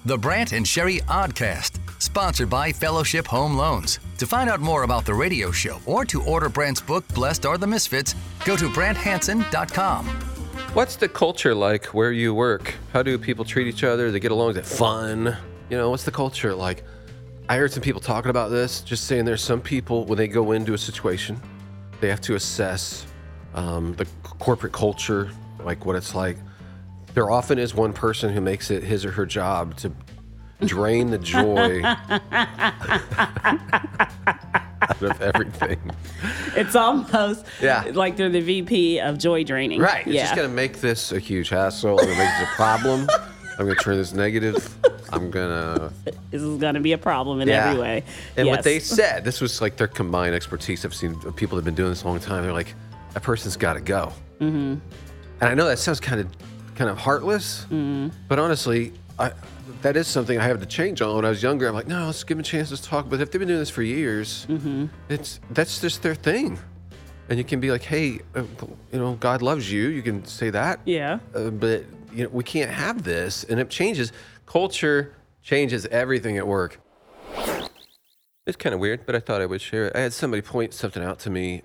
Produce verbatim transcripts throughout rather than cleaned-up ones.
The Brant and Sherry Oddcast, sponsored by Fellowship Home Loans. To find out more about the radio show or to order Brant's book, Blessed Are the Misfits, go to brant hansen dot com. What's the culture like where you work? How do people treat each other? They get along? Is it fun? You know, what's the culture like? I heard some people talking about this, just saying there's some people, when they go into a situation, they have to assess um, the corporate culture, like what it's like. There often is one person who makes it his or her job to drain the joy out of everything. It's almost yeah. like they're the V P of joy draining. Right. It's yeah. just going to make this a huge hassle. I'm going to make this a problem. I'm going to turn this negative. I'm going to... This is going to be a problem in yeah. every way. And yes. what they said, this was like their combined expertise. I've seen people that have been doing this a long time. They're like, that person's got to go. Mm-hmm. And I know that sounds kind of kind of heartless, mm-hmm. but honestly, I, that is something I had to change on when I was younger. I'm like, no, let's give them a chance to talk. But if they've been doing this for years, mm-hmm. it's that's just their thing. And you can be like, hey, uh, you know, God loves you. You can say that. Yeah. Uh, but you know, we can't have this, and it changes. Culture changes everything at work. It's kind of weird, but I thought I would share it. I had somebody point something out to me.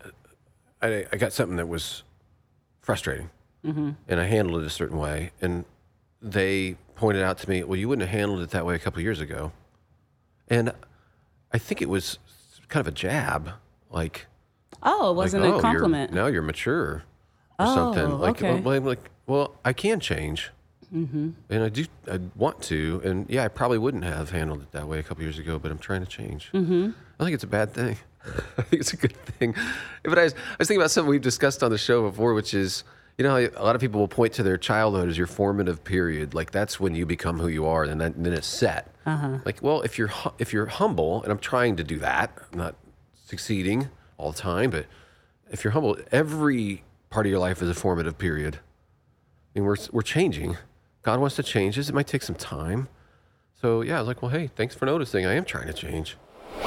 I, I got something that was frustrating. Mm-hmm. And I handled it a certain way. And they pointed out to me, well, you wouldn't have handled it that way a couple of years ago. And I think it was kind of a jab. Like, oh, it wasn't like, a oh, compliment. You're, now you're mature or oh, something. Like, okay. well, I'm like, well, I can change. Mm-hmm. And I do, I want to. And yeah, I probably wouldn't have handled it that way a couple of years ago, but I'm trying to change. Mm-hmm. I think it's a bad thing. I think it's a good thing. But I was, I was thinking about something we've discussed on the show before, which is, you know, a lot of people will point to their childhood as your formative period. Like, that's when you become who you are, and then, then it's set. Uh-huh. Like, well, if you're if you're humble, and I'm trying to do that, I'm not succeeding all the time, but if you're humble, every part of your life is a formative period. I mean, we're we're changing. God wants to change us. It might take some time. So, yeah, I was like, well, hey, thanks for noticing. I am trying to change.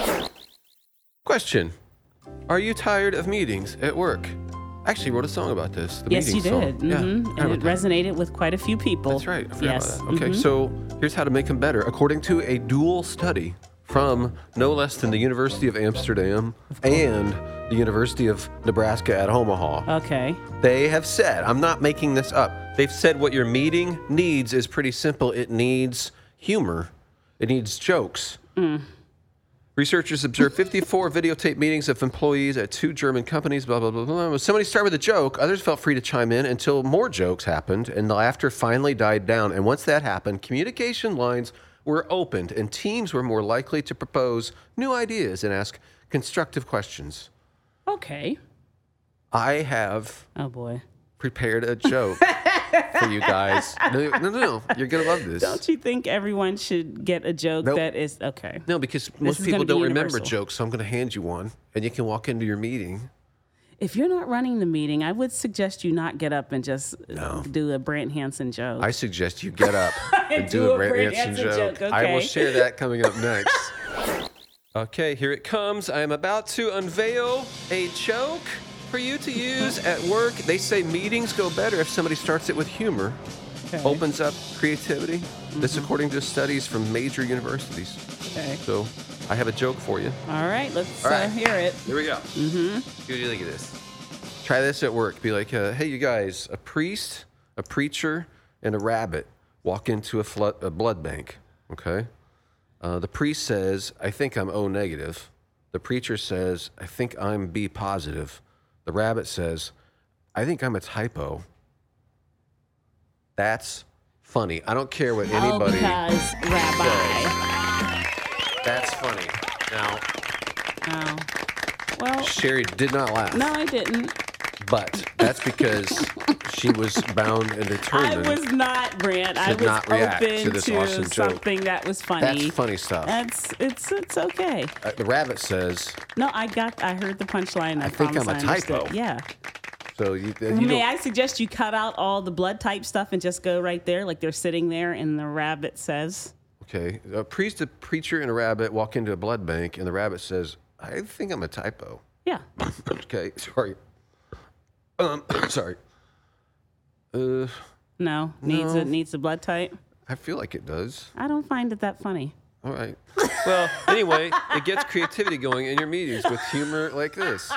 Question. Are you tired of meetings at work? I actually wrote a song about this. The yes, you did. Song. Mm-hmm. Yeah, and it resonated with quite a few people. That's right. I forgot yes. about that. Okay, mm-hmm. so here's how to make them better. According to a dual study from no less than the University of Amsterdam and the University of Nebraska at Omaha. Okay. They have said, I'm not making this up, they've said what your meeting needs is pretty simple. It needs humor. It needs jokes. Mm. Researchers observed fifty-four videotape meetings of employees at two German companies, blah, blah, blah, blah. Somebody started with a joke. Others felt free to chime in until more jokes happened and the laughter finally died down. And once that happened, communication lines were opened and teams were more likely to propose new ideas and ask constructive questions. Okay. I have oh boy. prepared a joke for you guys. No, no, no, no. You're going to love this. Don't you think everyone should get a joke nope. that is, okay. No, because most people don't remember jokes, so I'm going to hand you one, and you can walk into your meeting. If you're not running the meeting, I would suggest you not get up and just no. do a Brant Hansen joke. I suggest you get up and, and do, do a Brant, Brant Hansen, Hansen joke. joke. Okay. I will share that coming up next. Okay, here it comes. I am about to unveil a joke for you to use at work. They say meetings go better if somebody starts it with humor. Okay. Opens up creativity. Mm-hmm. This according to studies from major universities. Okay. So I have a joke for you. All right, let's All right. Uh, hear it. Here we go. Mm-hmm. What do you think of this? Try this at work. Be like, uh, hey, you guys, a priest, a preacher, and a rabbit walk into a, flood, a blood bank, okay? Uh, the priest says, I think I'm O negative. The preacher says, I think I'm B positive. The rabbit says, I think I'm a typo. That's funny. I don't care what anybody oh, because Rabbi. says. That's funny. Now, oh. Well, Sherry did not laugh. No, I didn't. But that's because she was bound and determined. I was not, Brant. I was not react open to, this to awesome something joke. that was funny. That's funny stuff. That's it's it's okay. Uh, the rabbit says. No, I got. I heard the punchline. I, I think I'm a I typo. Yeah. So you. you May I suggest you cut out all the blood type stuff and just go right there, like they're sitting there, and the rabbit says. Okay, a priest, a preacher, and a rabbit walk into a blood bank, and the rabbit says, "I think I'm a typo." Yeah. Okay, sorry. Um, sorry. Uh, no, needs no. a needs a blood type. I feel like it does. I don't find it that funny. All right. Well, anyway, it gets creativity going in your meetings with humor like this.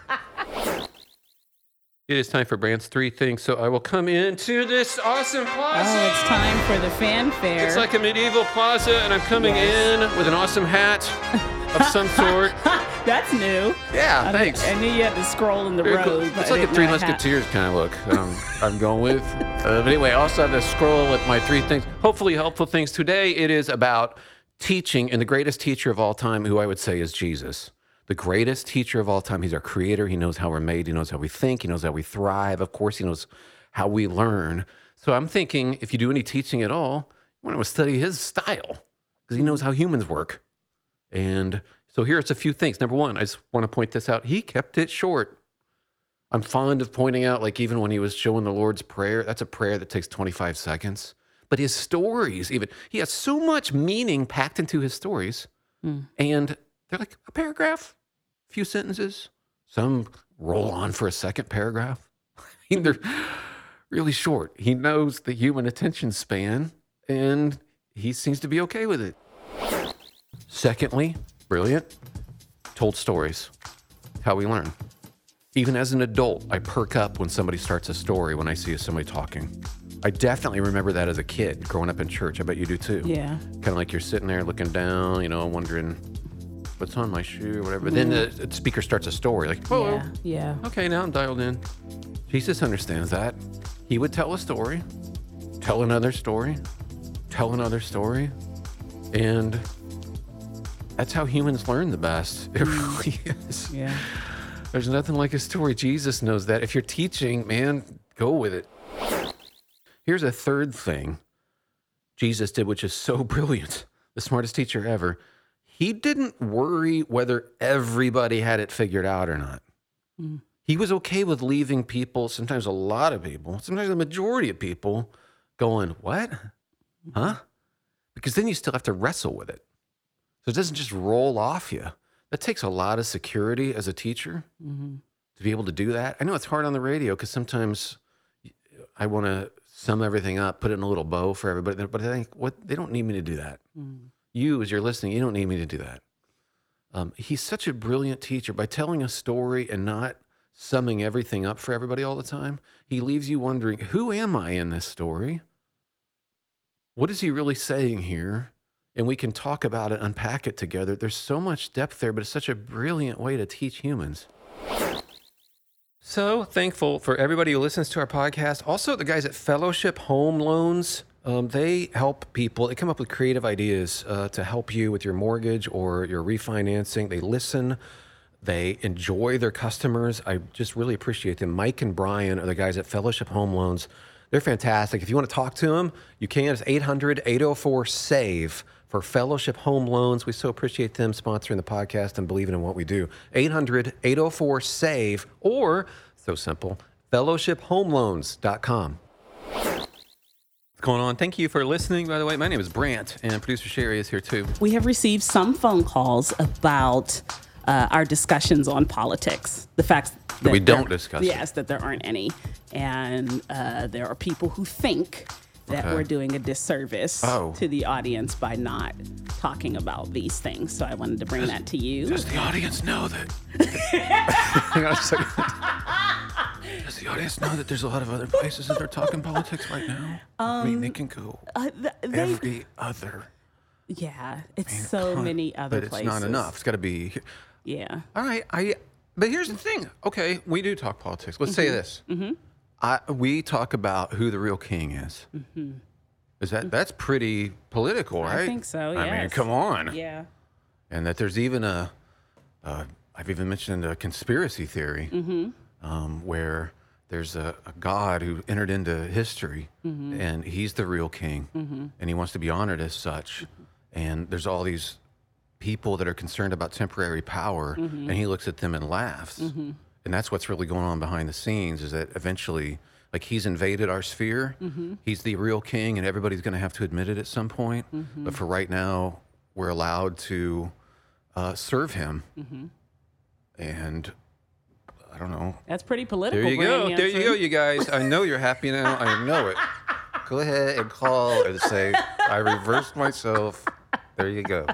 It is time for Brandt's Three Things, so I will come into this awesome plaza. Oh, it's time for the fanfare. It's like a medieval plaza, and I'm coming Yes. in with an awesome hat of some sort. That's new. Yeah, I thanks. I knew you had to scroll in the Very road. cool. but It's I like a didn't Three know I had- Musketeers kind of look that I'm, I'm going with. Uh, but anyway, I also have this scroll with my three things, hopefully helpful things. Today, it is about teaching, and the greatest teacher of all time, who I would say is Jesus. The greatest teacher of all time. He's our creator. He knows how we're made. He knows how we think. He knows how we thrive. Of course, he knows how we learn. So I'm thinking, if you do any teaching at all, you want to study his style because he knows how humans work. And so here's a few things. Number one, I just want to point this out. He kept it short. I'm fond of pointing out, like even when he was showing the Lord's Prayer, that's a prayer that takes twenty-five seconds. But his stories, even, he has so much meaning packed into his stories. Mm. And they're like a paragraph, a few sentences. Some roll on for a second paragraph. I mean, they're really short. He knows the human attention span, and he seems to be okay with it. Secondly, brilliant, told stories. How we learn. Even as an adult, I perk up when somebody starts a story when I see somebody talking. I definitely remember that as a kid growing up in church. I bet you do too. Yeah. Kind of like you're sitting there looking down, you know, wondering what's on my shoe or whatever. But then the, the speaker starts a story like, whoa, Yeah. Yeah. okay, now I'm dialed in. Jesus understands that. He would tell a story, tell another story, tell another story. And that's how humans learn the best. It really is. Yeah. There's nothing like a story. Jesus knows that. If you're teaching, man, go with it. Here's a third thing Jesus did, which is so brilliant. The smartest teacher ever. He didn't worry whether everybody had it figured out or not. Mm. He was okay with leaving people, sometimes a lot of people, sometimes the majority of people going, what? Huh? Because then you still have to wrestle with it. So it doesn't just roll off you. That takes a lot of security as a teacher mm-hmm. to be able to do that. I know it's hard on the radio because sometimes I want to sum everything up, put it in a little bow for everybody. But I think, what, they don't need me to do that. Mm. You, as you're listening, you don't need me to do that. Um, he's such a brilliant teacher. By telling a story and not summing everything up for everybody all the time, he leaves you wondering, who am I in this story? What is he really saying here? And we can talk about it, unpack it together. There's so much depth there, but it's such a brilliant way to teach humans. So thankful for everybody who listens to our podcast. Also, the guys at Fellowship Home Loans, um, they help people. They come up with creative ideas uh, to help you with your mortgage or your refinancing. They listen. They enjoy their customers. I just really appreciate them. Mike and Brian are the guys at Fellowship Home Loans. They're fantastic. If you want to talk to them, you can. It's eight hundred, eight oh four, S A V E for Fellowship Home Loans. We so appreciate them sponsoring the podcast and believing in what we do. eight hundred, eight oh four, S A V E or, so simple, fellowship home loans dot com. What's going on? Thank you for listening, by the way. My name is Brandt, and producer Sherry is here too. We have received some phone calls about uh, our discussions on politics. The fact that we don't there, discuss Yes, it. that there aren't any. And uh, there are people who think that okay. we're doing a disservice oh. to the audience by not talking about these things. So I wanted to bring does, that to you. Does the audience know that? Hang on a second. Does the audience know that there's a lot of other places that are talking politics right now? Um, I mean, they can go uh, th- they, every other. Yeah, it's I mean, so con- many other but places. But it's not enough. It's got to be. Yeah. All right. I. But here's the thing. Okay, we do talk politics. Let's mm-hmm. say this. Mm-hmm. I, we talk about who the real king is. Mm-hmm. Is that that's pretty political, right? I think so. Yes. I mean, come on. Yeah. And that there's even a. Uh, I've even mentioned a conspiracy theory mm-hmm. um, where there's a, a God who entered into history, mm-hmm. and he's the real king, mm-hmm. and he wants to be honored as such. Mm-hmm. And there's all these people that are concerned about temporary power, mm-hmm. and he looks at them and laughs. Mm-hmm. And that's what's really going on behind the scenes, is that eventually, like, he's invaded our sphere. Mm-hmm. He's the real king, and everybody's going to have to admit it at some point. Mm-hmm. But for right now, we're allowed to uh, serve him. Mm-hmm. And I don't know. That's pretty political. There you go. Answer. There you go, you guys. I know you're happy now. I know it. Go ahead and call and say, I reversed myself. There you go.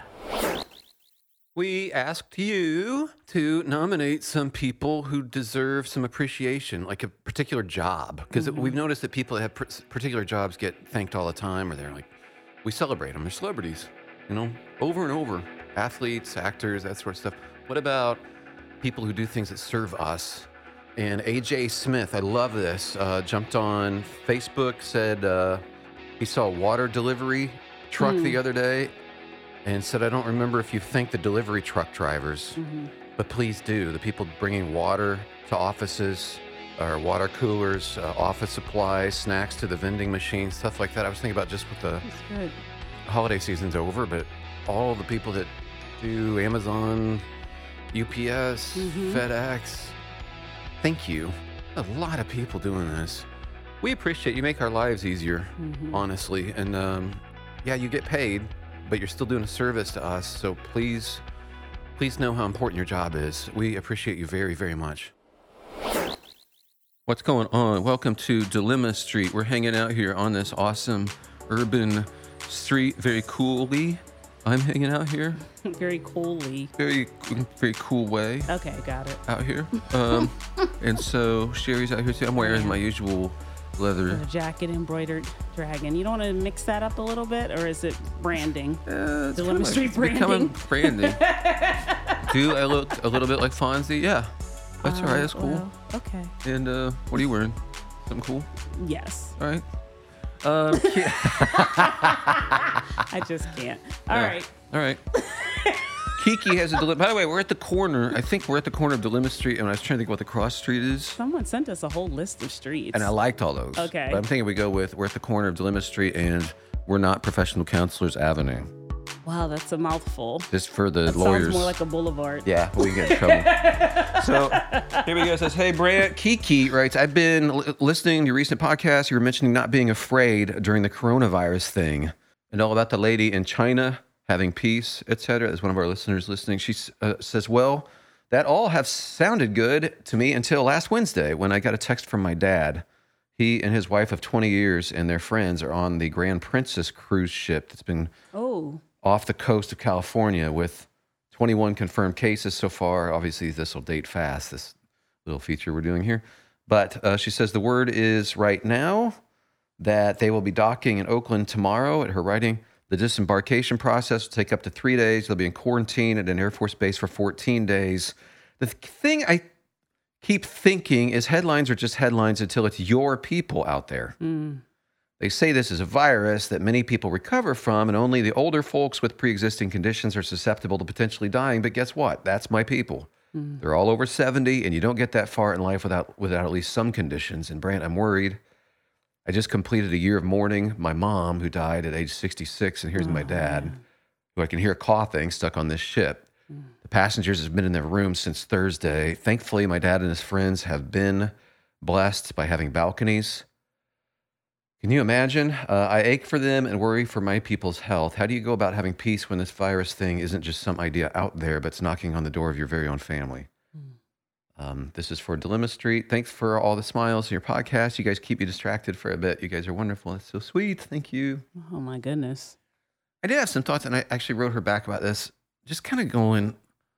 We asked you to nominate some people who deserve some appreciation, like a particular job. Because mm-hmm. we've noticed that people that have pr- particular jobs get thanked all the time, or they're like, we celebrate them. They're celebrities, you know, over and over. Athletes, actors, that sort of stuff. What about people who do things that serve us? And A J Smith, I love this, uh, jumped on Facebook, said uh, he saw a water delivery truck mm. the other day, and said, I don't remember if you thanked the delivery truck drivers, mm-hmm. but please do. The people bringing water to offices, or water coolers, uh, office supplies, snacks to the vending machines, stuff like that. I was thinking about just with the good. holiday season's over, but all the people that do Amazon, U P S, mm-hmm. FedEx, thank you. A lot of people doing this. We appreciate you. Make our lives easier, mm-hmm. honestly. And um, yeah, you get paid, but you're still doing a service to us. So please, please know how important your job is. We appreciate you very, very much. What's going on? Welcome to Dilemma Street. We're hanging out here on this awesome urban street, very coolly. I'm hanging out here. Very coolly. Very, very cool way. Okay, got it. Out here. Um, and so Sherry's out here too. I'm wearing my usual leather a jacket, embroidered dragon. You don't want to mix that up a little bit, or is it branding? Uh, Dilemma Street like, branding. branding. Do I look a little bit like Fonzie? Yeah. That's uh, all right. That's cool. Well, okay. And uh, what are you wearing? Something cool? Yes. All right. Um, I just can't. All yeah. right. All right. Kiki has a dilemma. By the way, we're at the corner. I think we're at the corner of Dilemma Street, and I was trying to think what the cross street is. Someone sent us a whole list of streets. And I liked all those. Okay. But I'm thinking we go with, we're at the corner of Dilemma Street, and we're not Professional Counselors Avenue. Wow, that's a mouthful. Just for the that lawyers. Sounds more like a boulevard. Yeah, we get in trouble. So here we go. It says, hey, Brant. Kiki writes, I've been l- listening to your recent podcast. You were mentioning not being afraid during the coronavirus thing, and all about the lady in China having peace, et cetera. There's one of our listeners listening. She uh, says, well, that all have sounded good to me until last Wednesday when I got a text from my dad. He and his wife of twenty years and their friends are on the Grand Princess cruise ship that's been oh. off the coast of California with twenty-one confirmed cases so far. Obviously, this will date fast, this little feature we're doing here. But uh, she says the word is right now that they will be docking in Oakland tomorrow. At her writing, the disembarkation process will take up to three days. They'll be in quarantine at an Air Force base for fourteen days. The th- thing I keep thinking is headlines are just headlines until it's your people out there. Mm. They say this is a virus that many people recover from, and only the older folks with pre-existing conditions are susceptible to potentially dying. But guess what? That's my people. Mm. They're all over seventy, and you don't get that far in life without without at least some conditions. And Brant, I'm worried. I just completed a year of mourning my mom, who died at age sixty-six, and here's oh, my dad, man. who I can hear coughing, stuck on this ship. Mm. The passengers have been in their rooms since Thursday. Thankfully, my dad and his friends have been blessed by having balconies. Can you imagine? Uh, I ache for them and worry for my people's health. How do you go about having peace when this virus thing isn't just some idea out there, but it's knocking on the door of your very own family? Mm. Um, this is for Dilemma Street. Thanks for all the smiles in your podcast. You guys keep me distracted for a bit. You guys are wonderful. It's so sweet. Thank you. Oh, my goodness. I did have some thoughts, and I actually wrote her back about this. Just kind of going,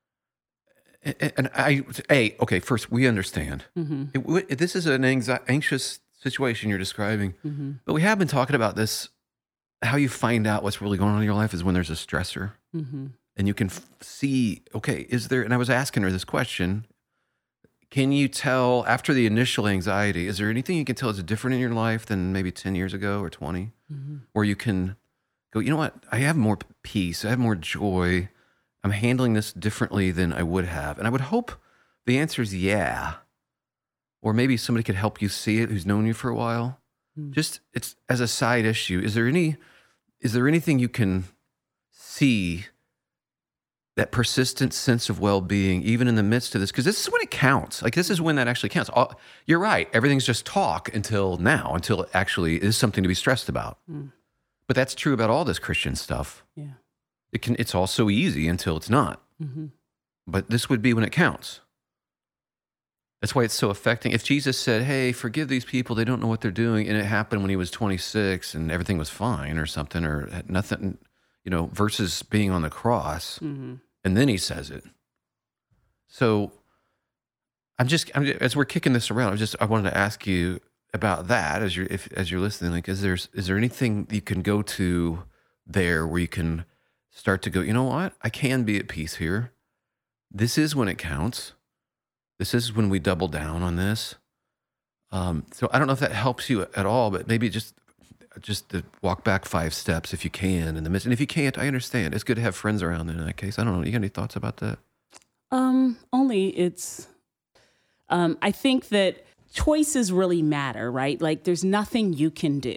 and, and I, hey, okay, first, we understand. Mm-hmm. It, this is an anxi- anxious situation you're describing, mm-hmm. but we have been talking about this. How you find out what's really going on in your life is when there's a stressor, mm-hmm. and you can f- see, okay, is there, and I was asking her this question, can you tell after the initial anxiety, is there anything you can tell is different in your life than maybe ten years ago or twenty, mm-hmm. where you can go, you know what, I have more peace, I have more joy, I'm handling this differently than I would have. And I would hope the answer is yeah. Or maybe somebody could help you see it who's known you for a while. Mm. Just it's as a side issue. Is there any is there anything you can see, that persistent sense of well-being, even in the midst of this? Because this is when it counts. Like, this is when that actually counts. All, you're right. Everything's just talk until now, until it actually is something to be stressed about. Mm. But that's true about all this Christian stuff. Yeah. It can. It's all so easy until it's not. Mm-hmm. But this would be when it counts. That's why it's so affecting. If Jesus said, hey, forgive these people, they don't know what they're doing, and it happened when he was twenty-six and everything was fine or something, or had nothing, you know, versus being on the cross, mm-hmm. and then he says it. So I'm just, I'm, as we're kicking this around, I just, I wanted to ask you about that as you're, if, as you're listening, like, is there, is there anything you can go to there where you can start to go, you know what, I can be at peace here. This is when it counts. This is when we double down on this. Um, so I don't know if that helps you at all, but maybe just, just to walk back five steps if you can in the midst. And if you can't, I understand. It's good to have friends around in that case. I don't know. You got any thoughts about that? Um, only it's, um, I think that choices really matter, right? Like there's nothing you can do.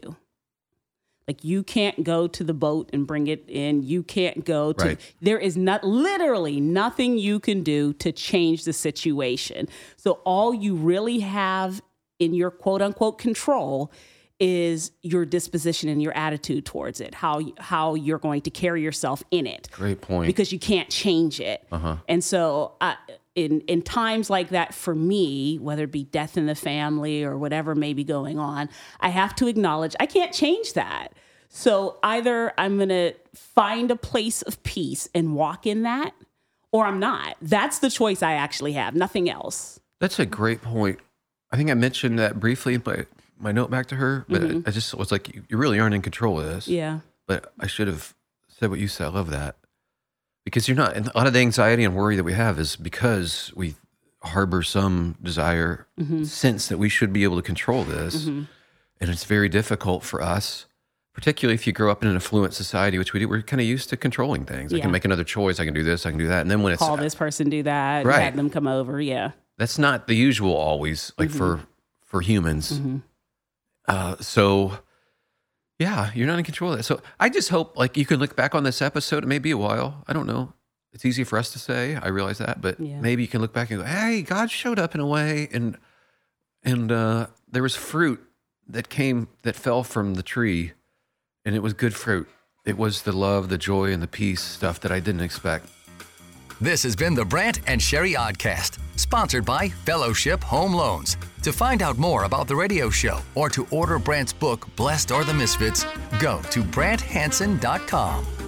Like you can't go to the boat and bring it in. You can't go to, right. There is not literally nothing you can do to change the situation. So all you really have in your quote unquote control is your disposition and your attitude towards it, how, how you're going to carry yourself in it. Great point. Because you can't change it. Uh-huh. And so I, in, in times like that for me, whether it be death in the family or whatever may be going on, I have to acknowledge I can't change that. So either I'm going to find a place of peace and walk in that, or I'm not. That's the choice I actually have, nothing else. That's a great point. I think I mentioned that briefly, but my note back to her, but mm-hmm. I just was like, you really aren't in control of this. Yeah. But I should have said what you said. I love that. Because you're not, and a lot of the anxiety and worry that we have is because we harbor some desire, mm-hmm. sense that we should be able to control this. Mm-hmm. And it's very difficult for us, particularly if you grow up in an affluent society, which we do, we're kind of used to controlling things. Yeah. I can make another choice. I can do this. I can do that. And then when it's call this person, do that, right. have them come over. Yeah. That's not the usual always, like mm-hmm. for, for humans. Mm-hmm. Uh, so yeah, you're not in control of that. So I just hope like you can look back on this episode. It may be a while. I don't know. It's easy for us to say. I realize that, but yeah. maybe you can look back and go, hey, God showed up in a way. And, and, uh, there was fruit that came, that fell from the tree, and it was good fruit. It was the love, the joy, and the peace stuff that I didn't expect. This has been the Brant and Sherry Oddcast, sponsored by Fellowship Home Loans. To find out more about the radio show or to order Brant's book, Blessed Are the Misfits, go to brant hansen dot com.